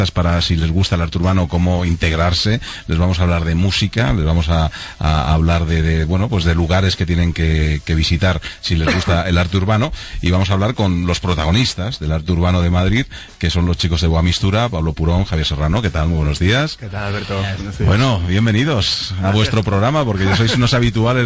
para, si les gusta el arte urbano, cómo integrarse. Les vamos a hablar de música, les vamos a hablar de lugares que tienen que visitar si les gusta el arte urbano, y vamos a hablar con los protagonistas del arte urbano de Madrid, que son los chicos de Boa Mistura, Pablo Purón, Javier Serrano. ¿Qué tal? Muy buenos días. ¿Qué tal, Alberto? Bueno, bienvenidos a vuestro programa, porque ya sois unos habituales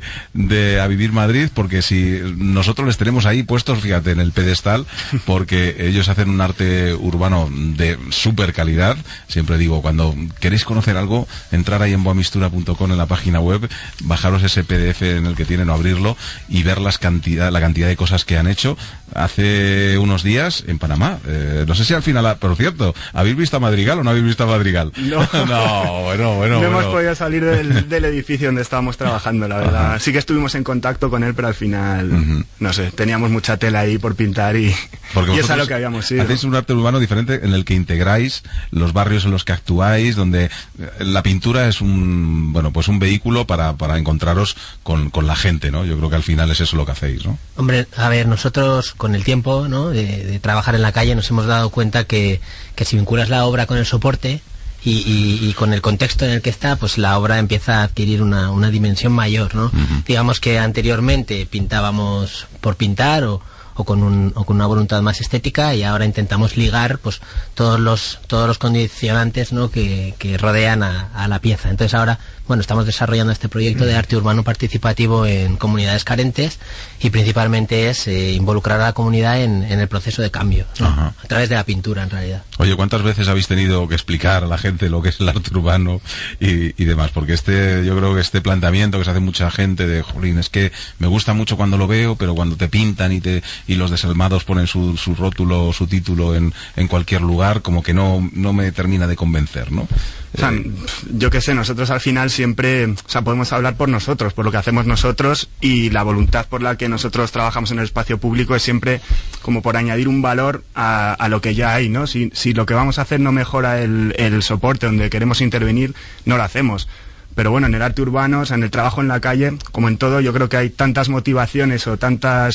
de A Vivir Madrid, porque si nosotros les tenemos ahí puestos, fíjate, en el pedestal, porque ellos hacen un arte urbano de súper calidad. Siempre digo, cuando queréis conocer algo, entrar ahí en boamistura.com, en la página web, bajaros ese PDF en el que tienen, o abrirlo y ver la cantidad de cosas que han hecho. Hace unos días en Panamá, no sé si al final, por cierto, ¿habéis visto a Madrigal o no habéis visto a Madrigal? No, bueno. No hemos podido salir del edificio donde estábamos trabajando, la verdad. Ajá. Sí que estuvimos en contacto con él, pero al final, no sé, teníamos mucha tela ahí por pintar y es a lo que habíamos ido. Hacéis un arte urbano diferente en el que integráis los barrios en los que actuáis, donde la pintura es un vehículo para encontraros con la gente, ¿no? Yo creo que al final es eso lo que hacéis, ¿no? Hombre, a ver, nosotros con el tiempo, ¿no?, de trabajar en la calle, nos hemos dado cuenta que si vinculas la obra con el soporte y con el contexto en el que está, pues la obra empieza a adquirir una dimensión mayor, ¿no? Digamos que anteriormente pintábamos por pintar o con una voluntad más estética, y ahora intentamos ligar pues todos los condicionantes, ¿no?, que rodean a la pieza. Entonces ahora, estamos desarrollando este proyecto de arte urbano participativo en comunidades carentes, y principalmente es involucrar a la comunidad en el proceso de cambio, ¿no?, a través de la pintura, en realidad. Oye, ¿cuántas veces habéis tenido que explicar a la gente lo que es el arte urbano y demás? Porque yo creo que este planteamiento que se hace mucha gente de, jolín, es que me gusta mucho cuando lo veo, pero cuando te pintan y los desalmados ponen su rótulo, su título en cualquier lugar, como que no me termina de convencer, ¿no? O sea, yo qué sé, nosotros al final siempre, podemos hablar por nosotros, por lo que hacemos nosotros, y la voluntad por la que nosotros trabajamos en el espacio público es siempre como por añadir un valor a lo que ya hay, ¿no? Si lo que vamos a hacer no mejora el soporte donde queremos intervenir, no lo hacemos. Pero bueno, en el arte urbano, en el trabajo en la calle, como en todo, yo creo que hay tantas motivaciones o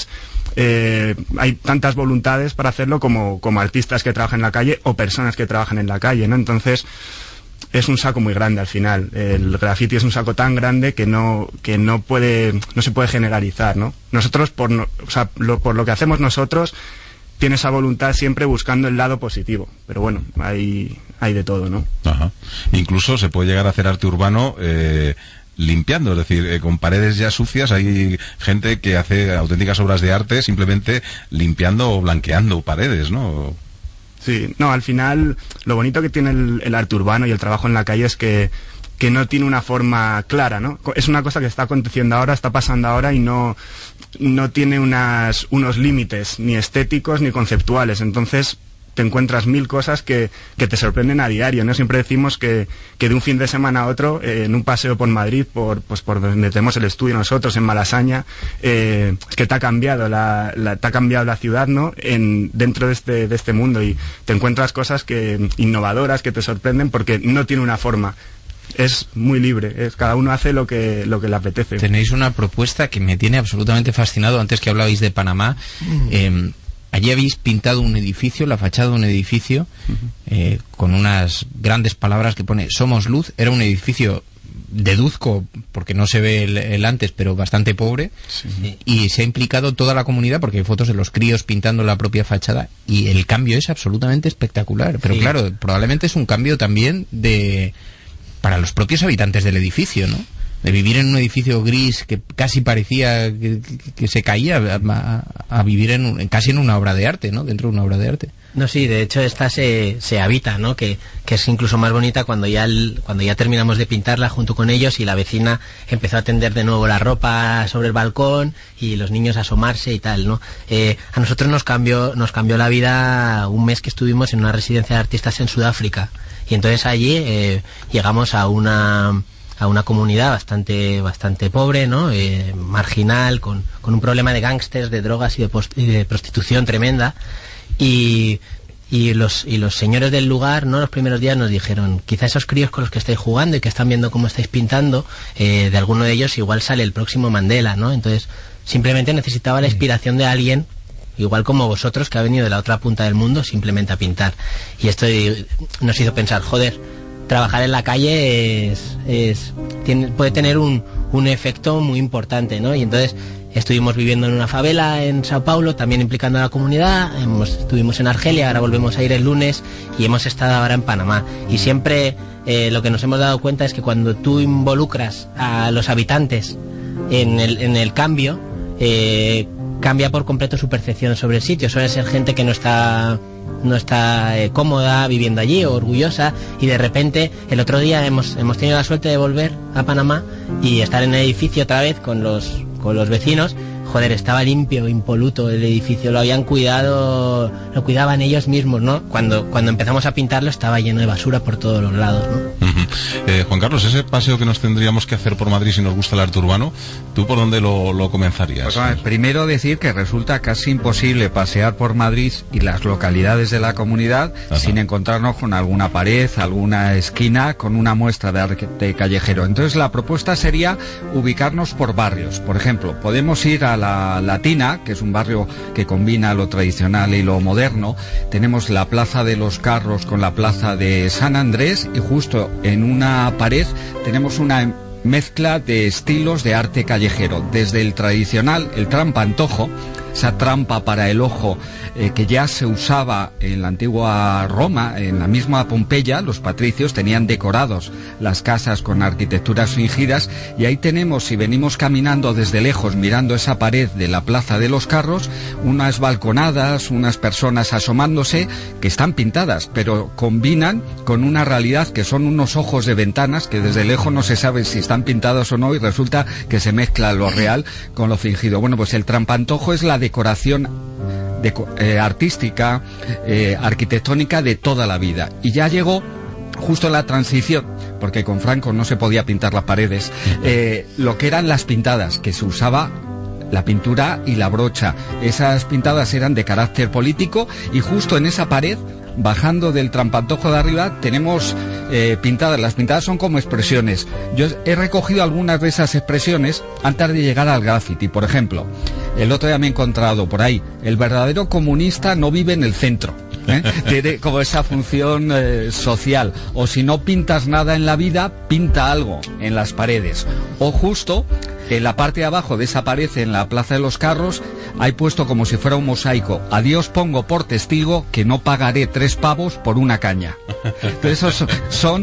hay tantas voluntades para hacerlo como artistas que trabajan en la calle o personas que trabajan en la calle, ¿no? Entonces, es un saco muy grande al final. El graffiti es un saco tan grande que no se puede generalizar, ¿no? Nosotros, por lo que hacemos nosotros, tiene esa voluntad siempre buscando el lado positivo. Pero bueno, hay de todo, ¿no? Ajá. Incluso se puede llegar a hacer arte urbano limpiando, es decir, con paredes ya sucias. Hay gente que hace auténticas obras de arte simplemente limpiando o blanqueando paredes, ¿no? Sí, no, al final lo bonito que tiene el arte urbano y el trabajo en la calle es que no tiene una forma clara, ¿no? Es una cosa que está aconteciendo ahora, está pasando ahora, y no tiene unos límites ni estéticos ni conceptuales. Entonces te encuentras mil cosas que te sorprenden a diario, ¿no? Siempre decimos que de un fin de semana a otro, en un paseo por Madrid, por donde tenemos el estudio nosotros, en Malasaña, que te ha cambiado la ciudad, ¿no?, dentro de este mundo, y te encuentras cosas innovadoras que te sorprenden porque no tiene una forma. Es muy libre, cada uno hace lo que le apetece. Tenéis una propuesta que me tiene absolutamente fascinado. Antes que hablabais de Panamá, allí habéis pintado un edificio, la fachada de un edificio, con unas grandes palabras que pone "Somos Luz". Era un edificio, deduzco, porque no se ve el antes, pero bastante pobre, sí. Y se ha implicado toda la comunidad, porque hay fotos de los críos pintando la propia fachada, y el cambio es absolutamente espectacular. Pero sí, claro, probablemente es un cambio también para los propios habitantes del edificio, ¿no? De vivir en un edificio gris que casi parecía que se caía, a vivir casi en una obra de arte, ¿no? Dentro de una obra de arte. No, sí, de hecho esta se habita, ¿no? Que es incluso más bonita cuando ya terminamos de pintarla junto con ellos, y la vecina empezó a tender de nuevo la ropa sobre el balcón y los niños a asomarse y tal, ¿no? A nosotros nos cambió la vida un mes que estuvimos en una residencia de artistas en Sudáfrica, y entonces allí llegamos a una comunidad bastante pobre, ¿no? Marginal, con un problema de gángsters, de drogas y de prostitución tremenda. Y los señores del lugar, ¿no?, los primeros días nos dijeron: quizá esos críos con los que estáis jugando y que están viendo cómo estáis pintando, de alguno de ellos igual sale el próximo Mandela, ¿no? Entonces simplemente necesitaba la inspiración de alguien igual como vosotros, que ha venido de la otra punta del mundo simplemente a pintar. Y esto nos hizo pensar, joder, trabajar en la calle puede tener un efecto muy importante, ¿no? Y entonces estuvimos viviendo en una favela en Sao Paulo, también implicando a la comunidad, estuvimos en Argelia, ahora volvemos a ir el lunes y hemos estado ahora en Panamá. Y siempre lo que nos hemos dado cuenta es que cuando tú involucras a los habitantes en el cambio, cambia por completo su percepción sobre el sitio. Suele ser gente que no está cómoda viviendo allí o orgullosa, y de repente el otro día hemos tenido la suerte de volver a Panamá y estar en el edificio otra vez con los vecinos. Joder, estaba limpio, impoluto el edificio, lo habían cuidado, lo cuidaban ellos mismos, ¿no? Cuando empezamos a pintarlo estaba lleno de basura por todos los lados, ¿no? Juan Carlos, ese paseo que nos tendríamos que hacer por Madrid si nos gusta el arte urbano, ¿tú por dónde lo comenzarías? Pues, primero decir que resulta casi imposible pasear por Madrid y las localidades de la comunidad sin encontrarnos con alguna pared, alguna esquina, con una muestra de arte callejero. Entonces la propuesta sería ubicarnos por barrios. Por ejemplo, podemos ir a la Latina, que es un barrio que combina lo tradicional y lo moderno. Tenemos la Plaza de los Carros con la Plaza de San Andrés, y justo en una pared tenemos una mezcla de estilos de arte callejero, desde el tradicional, el trampantojo, esa trampa para el ojo que ya se usaba en la antigua Roma, en la misma Pompeya. Los patricios tenían decorados las casas con arquitecturas fingidas, y ahí tenemos, si venimos caminando desde lejos mirando esa pared de la Plaza de los Carros, unas balconadas, unas personas asomándose que están pintadas, pero combinan con una realidad que son unos ojos de ventanas que desde lejos no se sabe si están pintados o no, y resulta que se mezcla lo real con lo fingido. Bueno, pues el trampantojo es la decoración artística, arquitectónica de toda la vida, y ya llegó justo en la transición, porque con Franco no se podía pintar las paredes, lo que eran las pintadas, que se usaba la pintura y la brocha. Esas pintadas eran de carácter político, y justo en esa pared, bajando del trampantojo de arriba, tenemos pintadas. Las pintadas son como expresiones. Yo he recogido algunas de esas expresiones antes de llegar al graffiti. Por ejemplo, el otro día me he encontrado por ahí: el verdadero comunista no vive en el centro. Tiene como esa función social. O si no pintas nada en la vida, pinta algo en las paredes. O justo en la parte de abajo de esa pared, en la Plaza de los Carros, hay puesto como si fuera un mosaico: a Dios pongo por testigo que no pagaré 3 pavos por una caña. Entonces esos son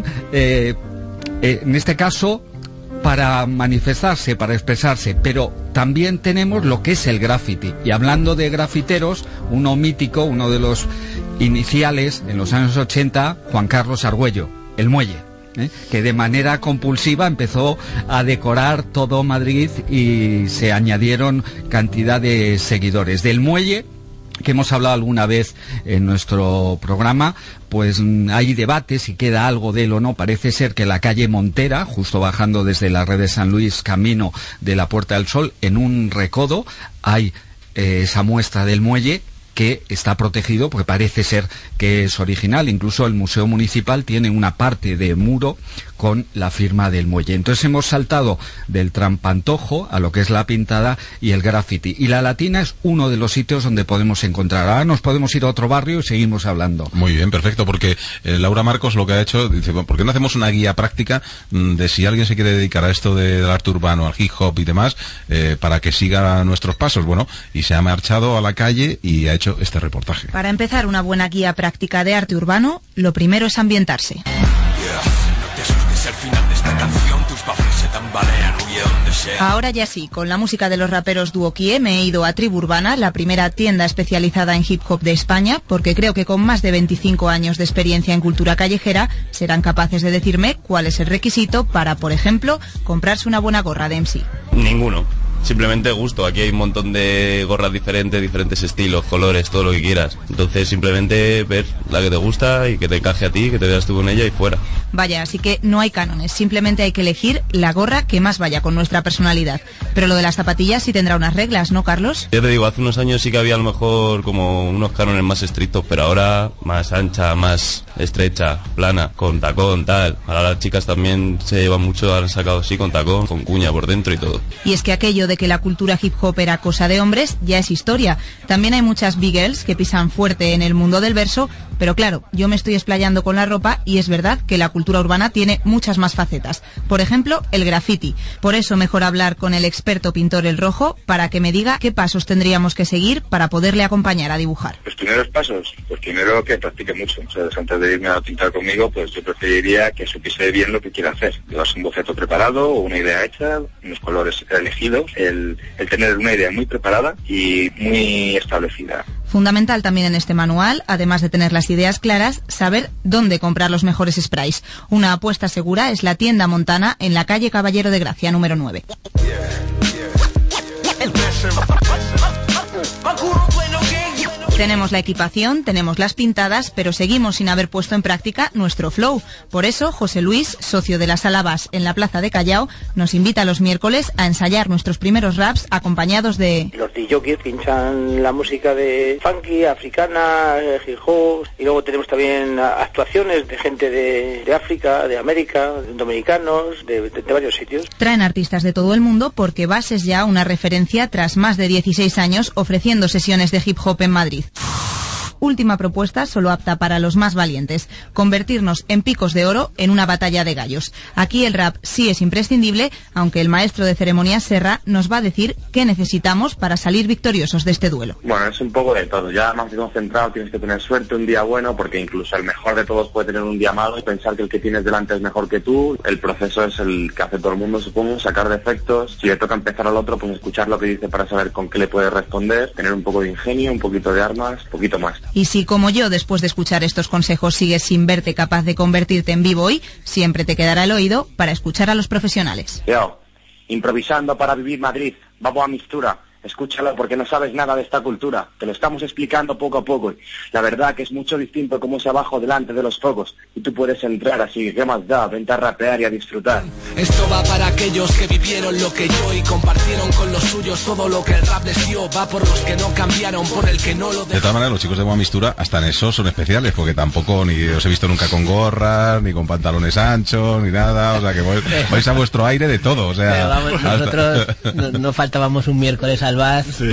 en este caso, para manifestarse, para expresarse. Pero también tenemos lo que es el graffiti. Y hablando de grafiteros, uno mítico, uno de los iniciales en los años 80, Juan Carlos Argüello, El Muelle, que de manera compulsiva empezó a decorar todo Madrid, y se añadieron cantidad de seguidores. Del Muelle, que hemos hablado alguna vez en nuestro programa, pues hay debate si queda algo de él o no. Parece ser que la calle Montera, justo bajando desde la red de San Luis, camino de la Puerta del Sol, en un recodo hay esa muestra del Muelle, que está protegido porque parece ser que es original. Incluso el Museo Municipal tiene una parte de muro con la firma del Muelle. Entonces hemos saltado del trampantojo a lo que es la pintada y el graffiti. Y la Latina es uno de los sitios donde podemos encontrar. Ahora nos podemos ir a otro barrio y seguimos hablando. Muy bien, perfecto, porque Laura Marcos lo que ha hecho, dice, bueno, ¿por qué no hacemos una guía práctica de si alguien se quiere dedicar a esto del arte urbano, al hip hop y demás, para que siga nuestros pasos? Bueno, y se ha marchado a la calle y ha hecho este reportaje. Para empezar una buena guía práctica de arte urbano, lo primero es ambientarse. Ahora ya sí, con la música de los raperos Dúo Kie me he ido a Tribu Urbana, la primera tienda especializada en hip hop de España, porque creo que con más de 25 años de experiencia en cultura callejera serán capaces de decirme cuál es el requisito para, por ejemplo, comprarse una buena gorra de MC. Ninguno. Simplemente gusto. Aquí hay un montón de gorras diferentes estilos, colores, todo lo que quieras. Entonces simplemente ver la que te gusta y que te encaje a ti, que te veas tú con ella y fuera. Vaya, así que no hay cánones, simplemente hay que elegir la gorra que más vaya con nuestra personalidad. Pero lo de las zapatillas sí tendrá unas reglas, ¿no, Carlos? Ya te digo, hace unos años sí que había a lo mejor como unos cánones más estrictos, pero ahora más ancha, más estrecha, plana, con tacón, tal. Ahora las chicas también se llevan mucho, han sacado así con tacón, con cuña por dentro y todo. Y es que aquello de de que la cultura hip hop era cosa de hombres ya es historia. También hay muchas big girls que pisan fuerte en el mundo del verso, pero claro, yo me estoy explayando con la ropa y es verdad que la cultura urbana tiene muchas más facetas. Por ejemplo, el graffiti. Por eso mejor hablar con el experto pintor El Rojo para que me diga qué pasos tendríamos que seguir para poderle acompañar a dibujar. Los primeros pasos, pues primero que practique mucho. O sea, antes de irme a pintar conmigo, pues yo preferiría que supiese bien lo que quiere hacer. Llevas un boceto preparado o una idea hecha, unos colores elegidos, el tener una idea muy preparada y muy establecida. Fundamental también en este manual, además de tener las ideas claras, saber dónde comprar los mejores sprays. Una apuesta segura es la tienda Montana en la calle Caballero de Gracia, número 9. Tenemos la equipación, tenemos las pintadas, pero seguimos sin haber puesto en práctica nuestro flow. Por eso, José Luis, socio de la Sala Bass en la Plaza de Callao, nos invita los miércoles a ensayar nuestros primeros raps acompañados de... Los DJs pinchan la música de funky, africana, hip hop, y luego tenemos también actuaciones de gente de África, de América, dominicanos, de varios sitios. Traen artistas de todo el mundo porque Bass es ya una referencia tras más de 16 años ofreciendo sesiones de hip hop en Madrid. Última propuesta, solo apta para los más valientes: convertirnos en picos de oro en una batalla de gallos. Aquí el rap sí es imprescindible, aunque el maestro de ceremonias Serra nos va a decir qué necesitamos para salir victoriosos de este duelo. Bueno, es un poco de todo. Ya más concentrado, tienes que tener suerte, un día bueno, porque incluso el mejor de todos puede tener un día malo y pensar que el que tienes delante es mejor que tú. El proceso es el que hace todo el mundo, supongo, sacar defectos. Si le toca empezar al otro, pues escuchar lo que dice para saber con qué le puede responder, tener un poco de ingenio, un poquito de armas, un poquito más. Y si, como yo, después de escuchar estos consejos sigues sin verte capaz de convertirte en b-boy, siempre te quedará el oído para escuchar a los profesionales. Yo, improvisando para vivir Madrid, vamos a Mistura. Escúchalo porque no sabes nada de esta cultura. Te lo estamos explicando poco a poco. La verdad que es mucho distinto cómo es abajo delante de los focos. Y tú puedes entrar así, ¿qué más da? Vente a rapear y a disfrutar. Esto va para aquellos que vivieron lo que yo y compartieron con los suyos todo lo que el rap les dio. Va por los que no cambiaron, por el que no lo dejó. De todas maneras, los chicos de Buena Mistura, hasta en eso son especiales, porque tampoco ni os he visto nunca con gorras, ni con pantalones anchos, ni nada. O sea, que vais a vuestro aire de todo. O sea, pero vamos, nosotros no faltábamos un miércoles al bar. Sí.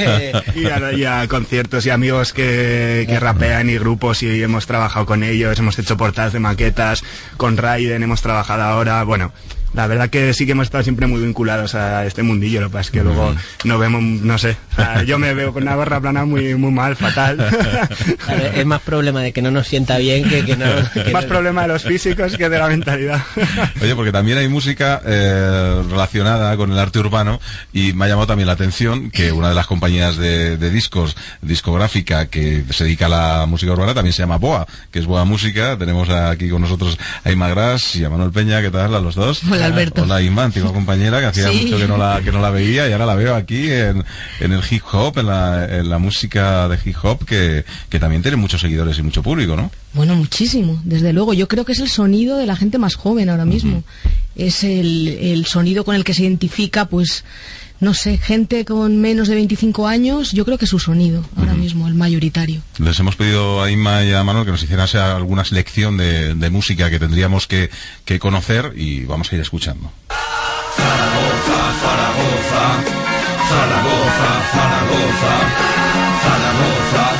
y a conciertos y amigos que rapean y grupos, y hemos trabajado con ellos, hemos hecho portadas de maquetas, con Raiden hemos trabajado ahora, bueno... La verdad que sí que hemos estado siempre muy vinculados a este mundillo, lo que pasa es que luego nos vemos, no sé, o sea, yo me veo con una gorra plana muy mal, fatal. Claro, es más problema de que no nos sienta bien que no... Más problema de los físicos que de la mentalidad. Oye, porque también hay música relacionada con el arte urbano, y me ha llamado también la atención que una de las compañías de discos, discográfica, que se dedica a la música urbana, también se llama Boa, que es Boa Música. Tenemos aquí con nosotros a Inma Gras y a Manuel Peña. ¿Qué tal a los dos? Hola, Alberto. Hola, Inma, antigua compañera que hacía mucho que no la veía, y ahora la veo aquí en el hip hop, en la música de hip hop, que también tiene muchos seguidores y mucho público, ¿no? Bueno, muchísimo, desde luego. Yo creo que es el sonido de la gente más joven ahora mismo. Es el sonido con el que se identifica, pues, no sé, gente con menos de 25 años, yo creo que es su sonido ahora mismo, el mayoritario. Les hemos pedido a Inma y a Manuel que nos hicieran alguna selección de música que tendríamos que conocer, y vamos a ir escuchando. Zaragoza, Zaragoza, Zaragoza, Zaragoza, Zaragoza,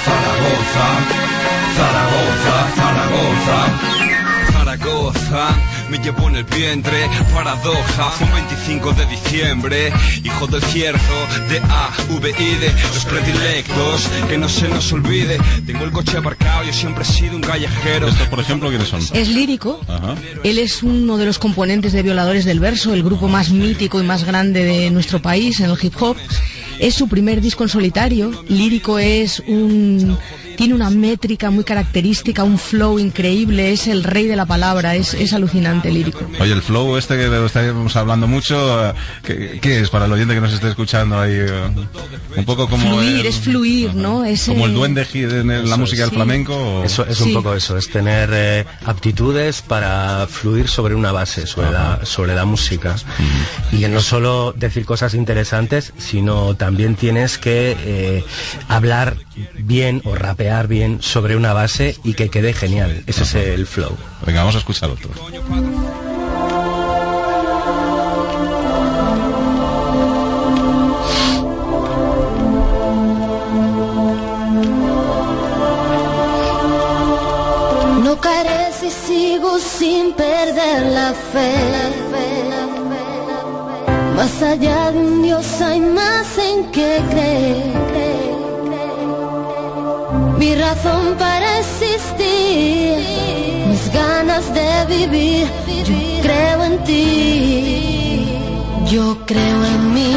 Zaragoza, Zaragoza, Zaragoza, me llevo en el vientre, paradoja, fue un 25 de diciembre, hijo del cierzo, de A-V-I-D, los predilectos, que no se nos olvide, tengo el coche aparcado, yo siempre he sido un callejero. ¿Estos, por ejemplo, quiénes son? Es Lírico. Ajá. Él es uno de los componentes de Violadores del Verso, el grupo más mítico y más grande de nuestro país en el hip hop. Es su primer disco en solitario. Lírico tiene una métrica muy característica, un flow increíble, es el rey de la palabra, es alucinante Lírico. Oye, el flow este que lo estábamos hablando mucho, ¿qué es para el oyente que nos esté escuchando ahí? Un poco como... Fluir, es fluir, ¿no? Como el duende en la música del flamenco. ¿O? Eso es un poco eso, es tener aptitudes para fluir sobre una base, sobre la música. Y no solo decir cosas interesantes, sino también tienes que hablar bien o rapear bien sobre una base y que quede genial. Ese es el flow. Venga, vamos a escuchar otro. y sigo sin perder la fe. Más allá de un Dios hay más en que creer. Mi razón para existir, mis ganas de vivir. Yo creo en ti, yo creo en mí.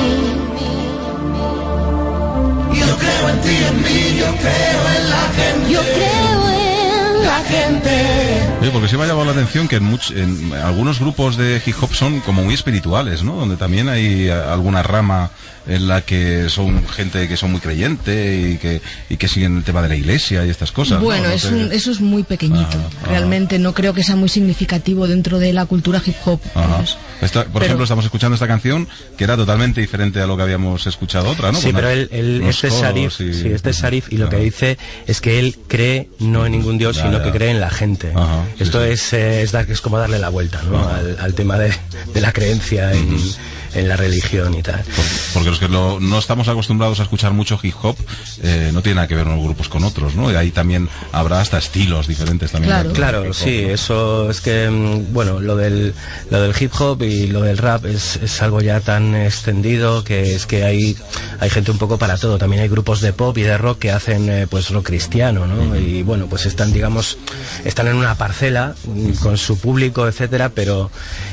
Yo creo en ti, en mí, yo creo en la gente. Yo creo en la gente. Oye, porque se me ha llamado la atención que en algunos grupos de hip hop son como muy espirituales, ¿no? Donde también hay alguna rama en la que son gente que son muy creyente y que siguen el tema de la iglesia y estas cosas. Bueno, ¿no? eso es muy pequeñito. Realmente no creo que sea muy significativo dentro de la cultura hip hop. Por ejemplo, estamos escuchando esta canción que era totalmente diferente a lo que habíamos escuchado otra, ¿no? Sí, pero este es Sarif y lo que dice es que él cree no en ningún Dios, sino que cree en la gente. Esto es como darle la vuelta, ¿no? al tema de la creencia en la religión y tal. Porque los que no estamos acostumbrados a escuchar mucho hip hop, no tiene nada que ver unos grupos con otros, ¿no? Y ahí también habrá hasta estilos diferentes también. Claro, sí, eso es que, bueno, lo del hip hop y lo del rap es algo ya tan extendido que es que hay gente un poco para todo. También hay grupos de pop y de rock que hacen pues rock cristiano, ¿no? Y bueno, pues están en una parcela con su público, etcétera, pero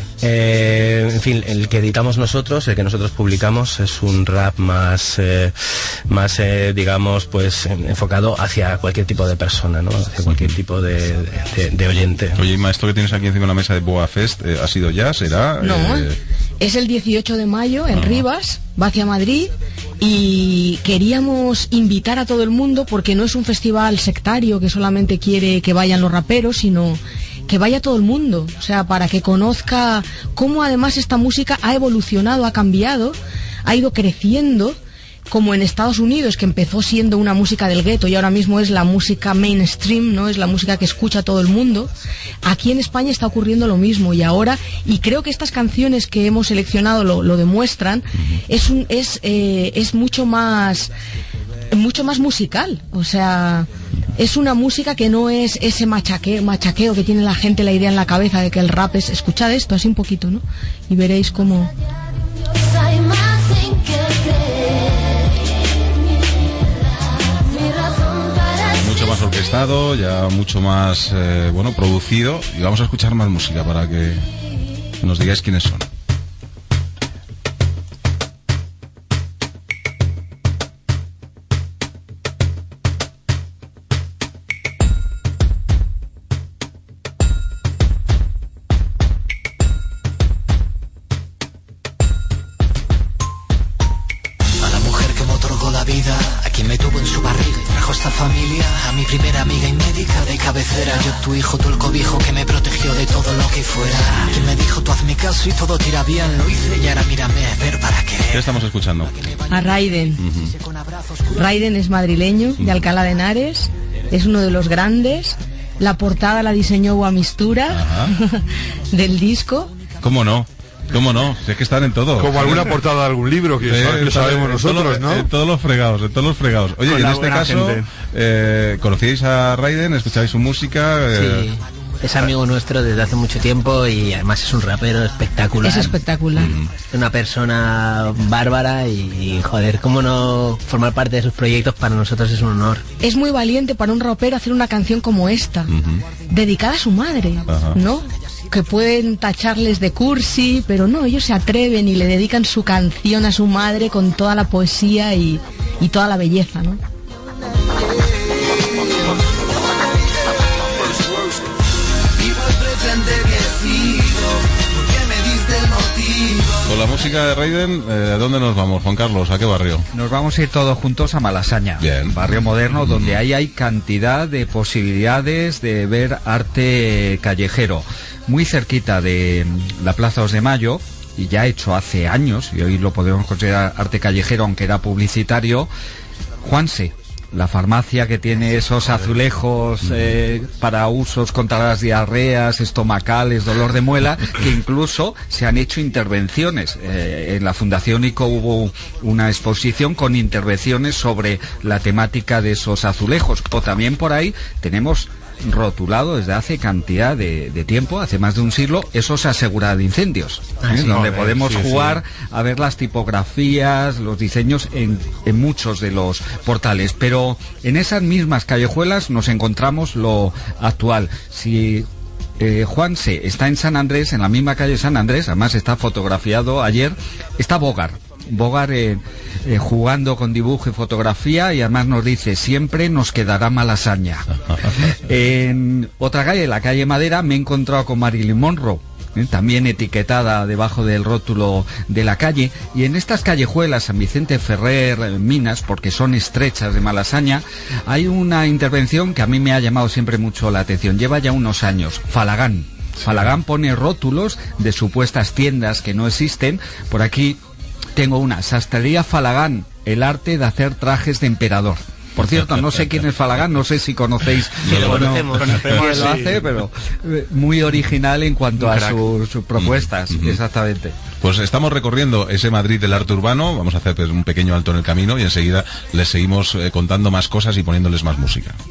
en fin, el que editamos nosotros, el que nosotros publicamos es un rap más digamos, pues enfocado hacia cualquier tipo de persona, ¿no? Hacia cualquier tipo de oyente. Oye, Inma, esto que tienes aquí encima de la mesa de Boa Fest, ¿ha sido ya? ¿Será? No, es el 18 de mayo en Rivas, va hacia Madrid, y queríamos invitar a todo el mundo porque no es un festival sectario que solamente quiere que vayan los raperos, sino que vaya todo el mundo, o sea, para que conozca cómo además esta música ha evolucionado, ha cambiado, ha ido creciendo, como en Estados Unidos, que empezó siendo una música del gueto y ahora mismo es la música mainstream, ¿no? Es la música que escucha todo el mundo. Aquí en España está ocurriendo lo mismo y creo que estas canciones que hemos seleccionado lo demuestran. Es mucho más musical, o sea, es una música que no es ese machaqueo que tiene la gente la idea en la cabeza de que el rap es, escuchad esto así un poquito, ¿no? Y veréis cómo mucho más orquestado, ya mucho más producido, y vamos a escuchar más música para que nos digáis quiénes son. Tu hijo, tú el cobijo que me protegió de todo lo que fuera. Quien me dijo, tú haz mi caso y todo tira bien. Lo hice y ahora mírame, ver para qué. ¿Qué estamos escuchando? A Raiden. Raiden es madrileño, de Alcalá de Henares. Es uno de los grandes. La portada la diseñó Guamistura del disco. ¿Cómo no? ¿Cómo no? Si es que están en todo. Como alguna portada de algún libro que sabemos nosotros, ¿no? En todos los fregados. Oye, en este caso, ¿conocíais a Raiden? ¿Escucháis su música? Sí, es amigo nuestro desde hace mucho tiempo y además es un rapero espectacular. Es espectacular. Es una persona bárbara y joder, cómo no formar parte de sus proyectos para nosotros es un honor. Es muy valiente para un rapero hacer una canción como esta, dedicada a su madre, ¿no? Que pueden tacharles de cursi, pero no, ellos se atreven y le dedican su canción a su madre con toda la poesía y toda la belleza, ¿no? Con la música de Raiden, ¿a dónde nos vamos, Juan Carlos? ¿A qué barrio? Nos vamos a ir todos juntos a Malasaña, barrio moderno, donde ahí hay cantidad de posibilidades de ver arte callejero. Muy cerquita de la Plaza 2 de Mayo, y ya hecho hace años, y hoy lo podemos considerar arte callejero, aunque era publicitario, Juanse, la farmacia que tiene esos azulejos para usos contra las diarreas estomacales, dolor de muela, que incluso se han hecho intervenciones. En la Fundación ICO hubo una exposición con intervenciones sobre la temática de esos azulejos. O también por ahí tenemos rotulado desde hace cantidad de tiempo, hace más de un siglo, esos asegurados de incendios, donde podemos jugar a ver las tipografías, los diseños en muchos de los portales. Pero en esas mismas callejuelas nos encontramos lo actual. Si Juanse está en San Andrés, en la misma calle San Andrés, además está fotografiado ayer, está Bogar jugando con dibujo y fotografía, y además nos dice: siempre nos quedará Malasaña. En otra calle, la calle Madera, me he encontrado con Marilyn Monroe, también etiquetada debajo del rótulo de la calle. Y en estas callejuelas, San Vicente Ferrer, Minas, porque son estrechas de Malasaña, hay una intervención que a mí me ha llamado siempre mucho la atención, lleva ya unos años: Falagán. Falagán pone rótulos de supuestas tiendas que no existen. Por aquí tengo una: Sastrería Falagán, el arte de hacer trajes de emperador. Por cierto, no sé quién es Falagán, no sé si conocéis. Sí, lo conocemos. Quién lo hace, pero muy original en cuanto a sus propuestas, exactamente. Pues estamos recorriendo ese Madrid del arte urbano, vamos a hacer un pequeño alto en el camino y enseguida les seguimos contando más cosas y poniéndoles más música.